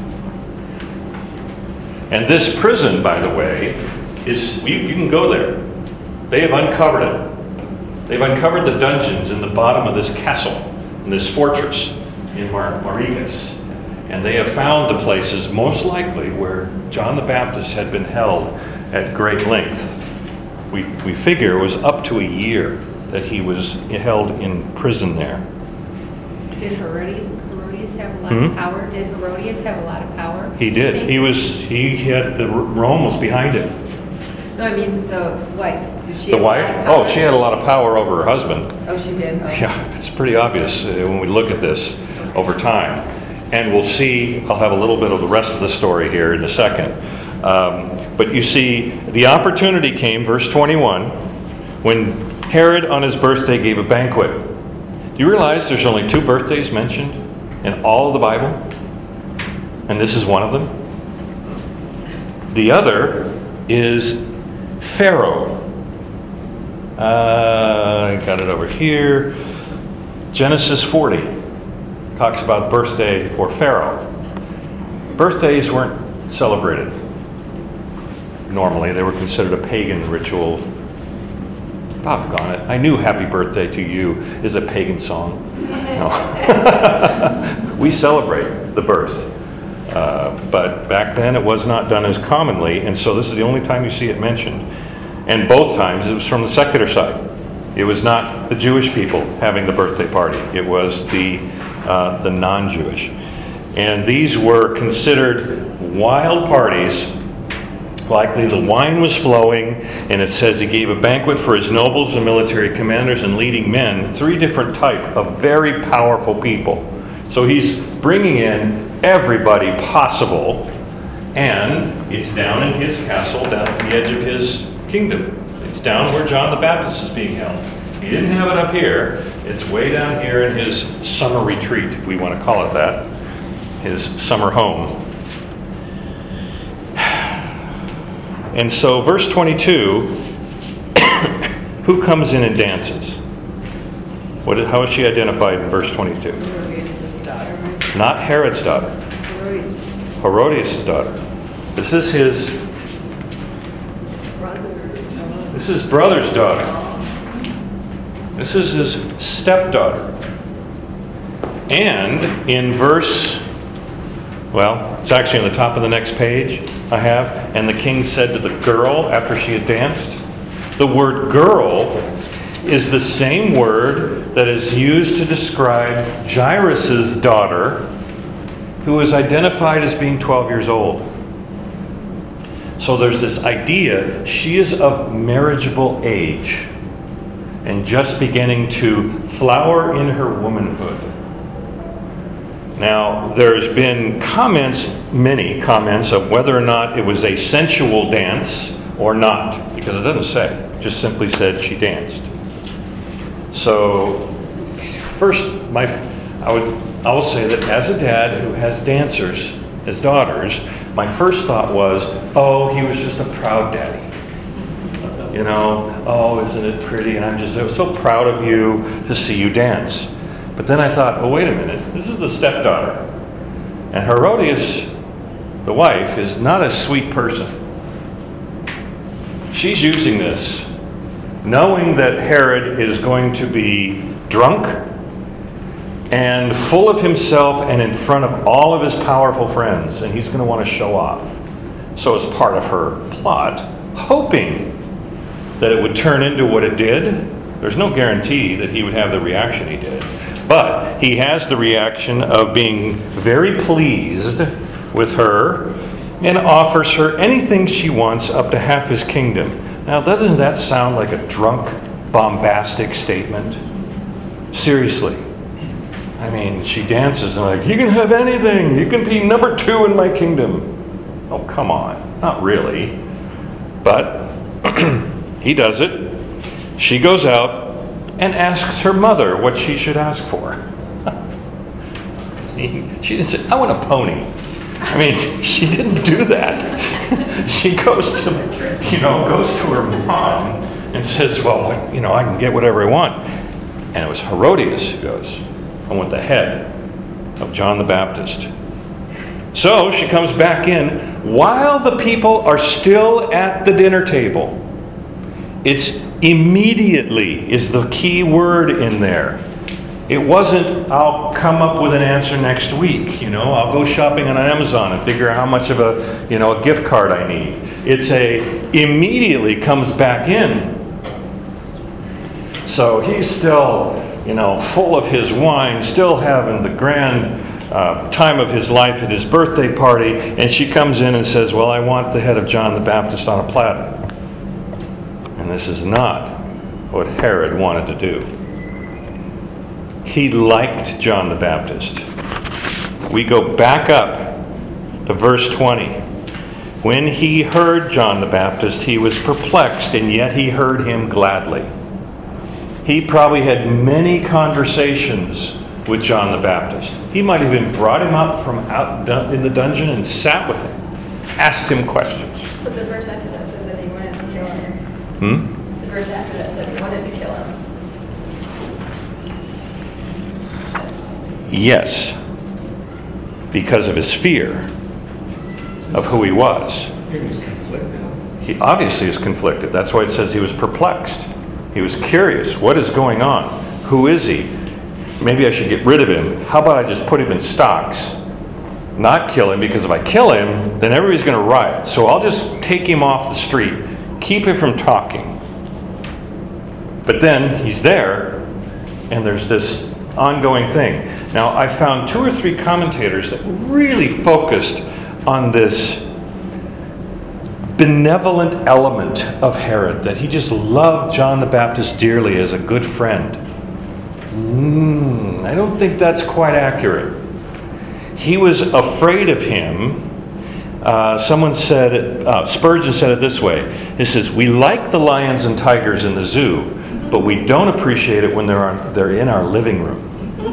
And this prison, by the way, is, you can go there. They have uncovered it. They've uncovered the dungeons in the bottom of this castle, in this fortress in Mauricus. And they have found the places most likely where John the Baptist had been held at great length. We figure it was up to a year that he was held in prison there. Did Herodias have a lot of power? Did Herodias have a lot of power? He did. Rome was behind him. No, I mean the wife. Did she The have a lot wife? of power? Oh, she had a lot of power over her husband. Oh, she did? Oh. Yeah, it's pretty obvious when we look at this over time. And we'll see, I'll have a little bit of the rest of the story here in a second. But you see, the opportunity came, verse 21, when Herod on his birthday gave a banquet. Do you realize there's only 2 birthdays mentioned in all of the Bible? And this is one of them. The other is Pharaoh. I got it over here. Genesis 40. Talks about birthday for Pharaoh. Birthdays weren't celebrated. Normally, they were considered a pagan ritual. Doggone it. I knew Happy Birthday to You is a pagan song. No. We celebrate the birth But back then, it was not done as commonly, and so this is the only time you see it mentioned. And both times, it was from the secular side. It was not the Jewish people having the birthday party. It was the non-Jewish. And these were considered wild parties. Likely the wine was flowing, and it says he gave a banquet for his nobles and military commanders and leading men, 3 different type of very powerful people. So he's bringing in everybody possible, and it's down in his castle, down at the edge of his kingdom. It's down where John the Baptist is being held. He didn't have it up here. It's way down here in his summer retreat, if we want to call it that, his summer home. And so verse 22, who comes in and dances? How is she identified in verse 22? Herodias' daughter. Not Herod's daughter. Herodias' daughter. This is his brother's daughter. This is his stepdaughter. And in verse, it's actually on the top of the next page I have, and the king said to the girl after she had danced. The word girl is the same word that is used to describe Jairus' daughter, who is identified as being 12 years old. So there's this idea she is of marriageable age and just beginning to flower in her womanhood. Now, there's been many comments of whether or not it was a sensual dance or not, because it doesn't say. It just simply said she danced. So, first, I will say that as a dad who has dancers as daughters, my first thought was, he was just a proud daddy. Isn't it pretty? And I'm just so proud of you to see you dance. But then I thought, wait a minute, this is the stepdaughter. And Herodias, the wife, is not a sweet person. She's using this, knowing that Herod is going to be drunk and full of himself and in front of all of his powerful friends, and he's going to want to show off. So as part of her plot, hoping that it would turn into what it did, there's no guarantee that he would have the reaction he did. But he has the reaction of being very pleased with her and offers her anything she wants up to half his kingdom. Now, doesn't that sound like a drunk, bombastic statement? Seriously. I mean, she dances and you can have anything. You can be number 2 in my kingdom. Oh, come on. Not really. But he does it. She goes out and asks her mother what she should ask for. She didn't say, I want a pony. I mean, she didn't do that. She goes to her mom and says, I can get whatever I want. And it was Herodias who goes, I want the head of John the Baptist. So she comes back in while the people are still at the dinner table. It's immediately is the key word in there. It wasn't, I'll come up with an answer next week. I'll go shopping on Amazon and figure out how much of a gift card I need. It's immediately comes back in. So he's still, full of his wine, still having the grand time of his life at his birthday party, and she comes in and says, I want the head of John the Baptist on a platter. And this is not what Herod wanted to do. He liked John the Baptist. We go back up to verse 20. When he heard John the Baptist, he was perplexed, and yet he heard him gladly. He probably had many conversations with John the Baptist. He might have even brought him up from out in the dungeon and sat with him, asked him questions. But the verse after that said that he wanted to kill him. The verse after that said he wanted to kill him. Yes, because of his fear of who he was. He was conflicted. He obviously is conflicted. That's why it says he was perplexed. He was curious. What is going on? Who is he? Maybe I should get rid of him. How about I just put him in stocks not kill him, because if I kill him, then everybody's going to riot. So I'll just take him off the street, keep him from talking. But then he's there, and there's this ongoing thing. Now, I found 2 or 3 commentators that really focused on this benevolent element of Herod, that he just loved John the Baptist dearly as a good friend. I don't think that's quite accurate. He was afraid of him. Someone said, Spurgeon said it this way. He says, "We like the lions and tigers in the zoo, but we don't appreciate it when they're in our living room."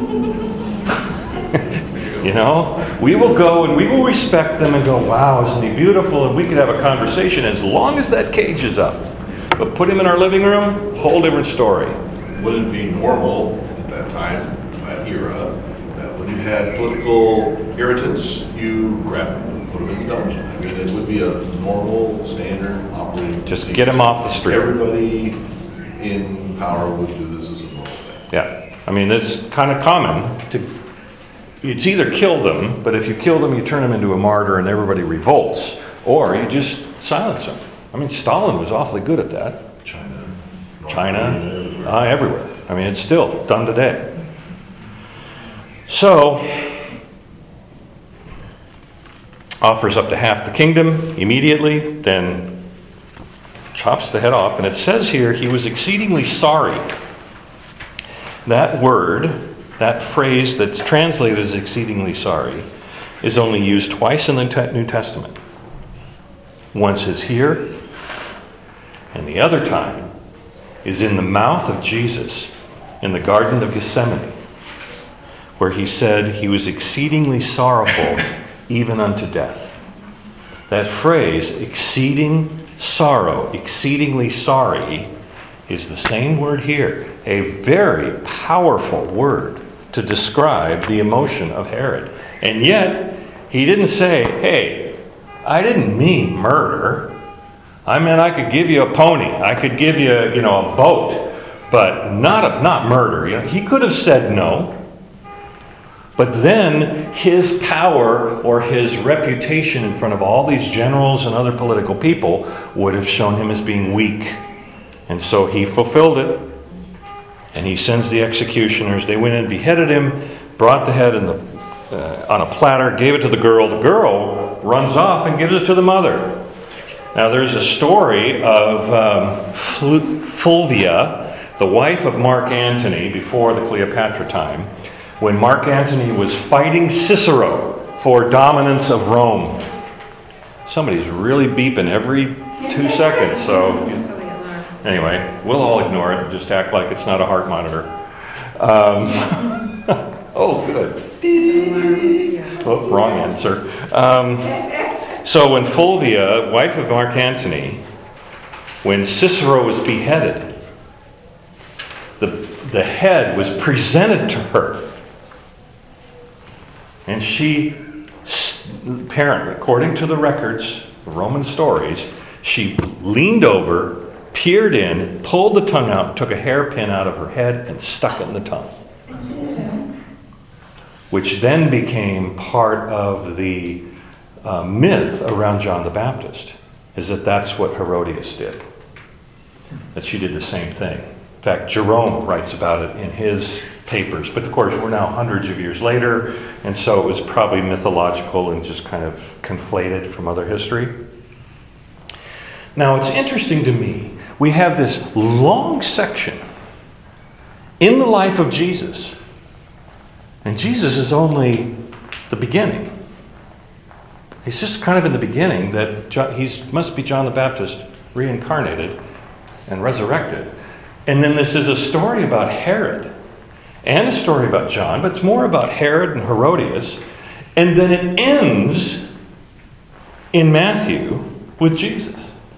You know, we will go and we will respect them and go, "Wow, isn't he beautiful?" And we could have a conversation as long as that cage is up. But put him in our living room, whole different story. Would it be normal at that time, that era, that when you had political irritants, you grab them and put them in the dungeon? I mean, it would be a normal, standard operating. Just procedure. get him off the street. Everybody in power would do this as a normal thing. Yeah, I mean, it's kind of common to. It's either kill them, but if you kill them, you turn them into a martyr and everybody revolts, or you just silence them. I mean, Stalin was awfully good at that. China, Everywhere. I mean, it's still done today. So, offers up to half the kingdom immediately, then chops the head off, and it says here he was exceedingly sorry. That word, that phrase that's translated as exceedingly sorry, is only used twice in the New Testament. Once is here, and the other time is in the mouth of Jesus in the Garden of Gethsemane, where he said he was exceedingly sorrowful even unto death. That phrase, exceeding sorrow, exceedingly sorry, is the same word here. A very powerful word to describe the emotion of Herod. And yet, he didn't say, "Hey, I didn't mean murder. I meant I could give you a pony. I could give you, a boat, but not murder." He could have said no. But then his power or his reputation in front of all these generals and other political people would have shown him as being weak. And so he fulfilled it. And he sends the executioners. They went in, beheaded him, brought the head on a platter, gave it to the girl. The girl runs off and gives it to the mother. Now there's a story of Fulvia, the wife of Mark Antony, before the Cleopatra time, when Mark Antony was fighting Cicero for dominance of Rome. Somebody's really beeping every 2 seconds, so anyway, we'll all ignore it and just act like it's not a heart monitor. Oh, good. Oh, wrong answer. So when Fulvia, wife of Mark Antony, when Cicero was beheaded, the head was presented to her. And she, apparently, according to the records, the Roman stories, she leaned over, peered in, pulled the tongue out, took a hairpin out of her head and stuck it in the tongue. Which then became part of the myth around John the Baptist, is that that's what Herodias did. That she did the same thing. In fact, Jerome writes about it in his papers. But of course, we're now hundreds of years later, and so it was probably mythological and just kind of conflated from other history. Now, it's interesting to me, we have this long section in the life of Jesus, and Jesus is only the beginning. He's just kind of in the beginning that he must be John the Baptist reincarnated and resurrected. And then this is a story about Herod and a story about John, but it's more about Herod and Herodias. And then it ends in Matthew with Jesus,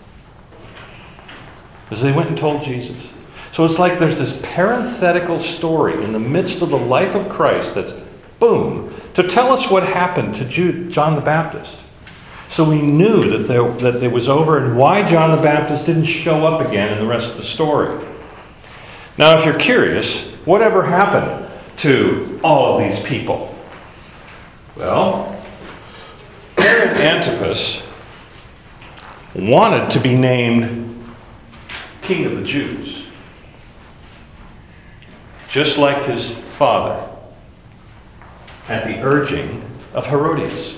as they went and told Jesus. So it's like there's this parenthetical story in the midst of the life of Christ that's, boom, to tell us what happened to John the Baptist. So we knew that it was over and why John the Baptist didn't show up again in the rest of the story. Now, if you're curious, whatever happened to all of these people? Well, Antipas wanted to be named King of the Jews, just like his father, at the urging of Herodias.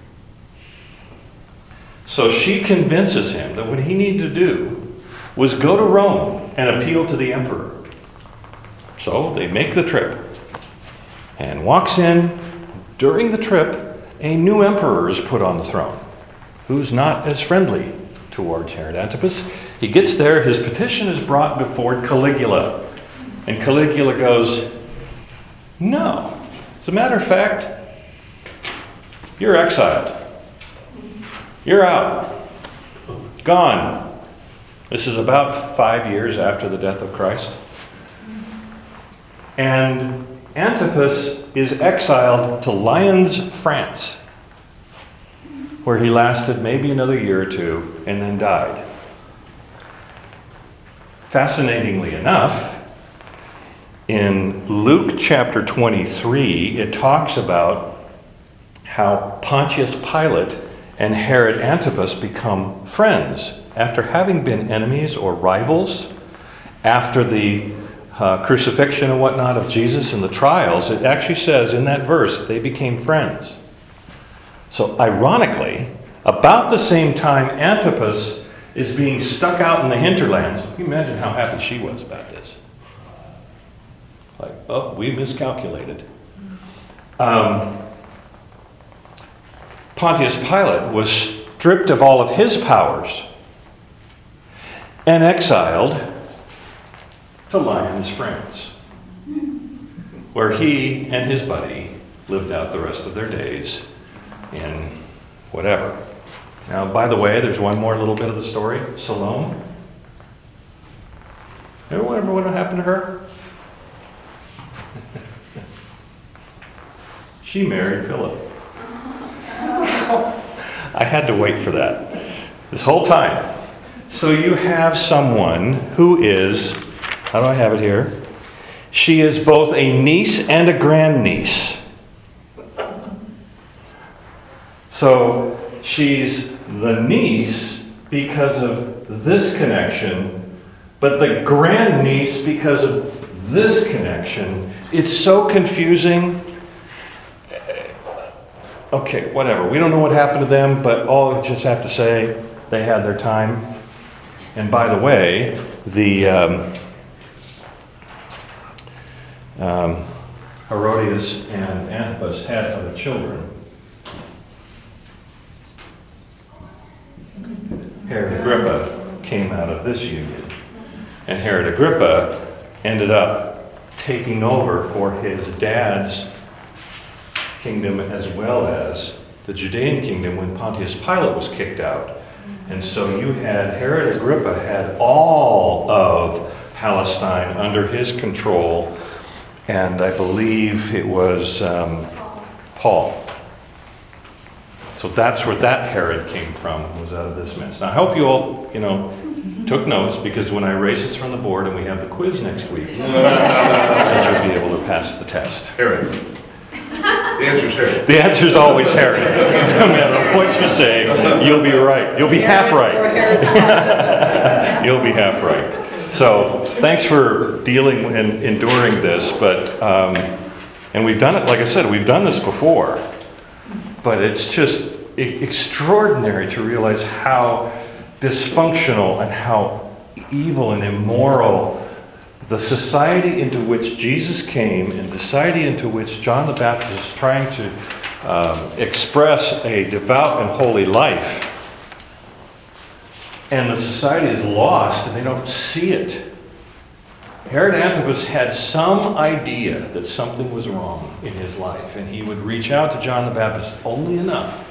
So she convinces him that what he needed to do was go to Rome and appeal to the emperor. So they make the trip, and walks in. During the trip, a new emperor is put on the throne, who's not as friendly towards Herod Antipas. He gets there, his petition is brought before Caligula, and Caligula goes, "No, as a matter of fact, you're exiled. You're out. Gone." This is about 5 years after the death of Christ. And Antipas is exiled to Lyons, France, where he lasted maybe another year or two and then died. Fascinatingly enough, in Luke chapter 23, it talks about how Pontius Pilate and Herod Antipas become friends after having been enemies or rivals. After the crucifixion and whatnot of Jesus and the trials, it actually says in that verse they became friends. So ironically, about the same time Antipas is being stuck out in the hinterlands, can you imagine how happy she was about this? Like, oh, we miscalculated. Pontius Pilate was stripped of all of his powers and exiled to Lyons, France, where he and his buddy lived out the rest of their days in whatever. Now, by the way, there's one more little bit of the story. Salome. Remember what happened to her? She married Philip. I had to wait for that this whole time. So you have someone who is, how do I have it here? She is both a niece and a grandniece. So she's the niece because of this connection, but the grandniece because of this connection. It's so confusing. Okay, whatever. We don't know what happened to them, but all I just have to say, they had their time. And by the way, the Herodias and Antipas had other children. Herod Agrippa came out of this union. And Herod Agrippa ended up taking over for his dad's kingdom as well as the Judean kingdom when Pontius Pilate was kicked out. And so you had, Herod Agrippa had all of Palestine under his control, and I believe it was Paul. So that's where that Herod came from, was out of this mess. Now I hope you all, took notes, because when I erase this from the board and we have the quiz next week, that you'll be able to pass the test. Herod. The answer's Herod. The answer's always Herod. No matter what you say, you'll be right. You'll be half right. You'll be half right. So thanks for dealing and enduring this, but and we've done it, like I said, we've done this before, but it's just extraordinary to realize how dysfunctional and how evil and immoral the society into which Jesus came and the society into which John the Baptist is trying to express a devout and holy life. And the society is lost and they don't see it. Herod Antipas had some idea that something was wrong in his life, and he would reach out to John the Baptist only enough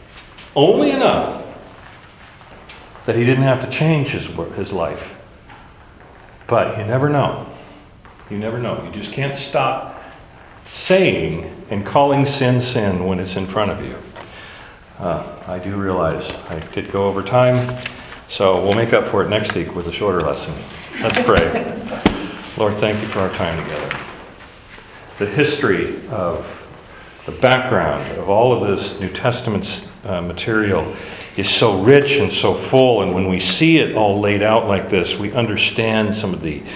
that he didn't have to change his life. But you never know. You never know. You just can't stop saying and calling sin sin when it's in front of you. I do realize I did go over time, so we'll make up for it next week with a shorter lesson. Let's pray. Lord, thank you for our time together. The history of The background of all of this New Testament material is so rich and so full, and when we see it all laid out like this, we understand some of the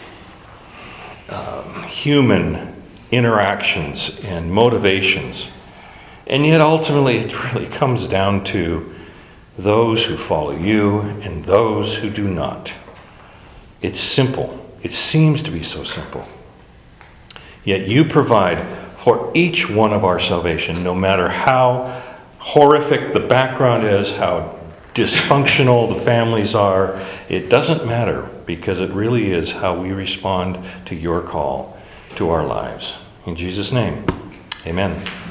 human interactions and motivations. And yet ultimately it really comes down to those who follow you and those who do not. It's simple. It seems to be so simple. Yet you provide for each one of our salvation, no matter how horrific the background is, how dysfunctional the families are. It doesn't matter, because it really is how we respond to your call to our lives. In Jesus' name, amen.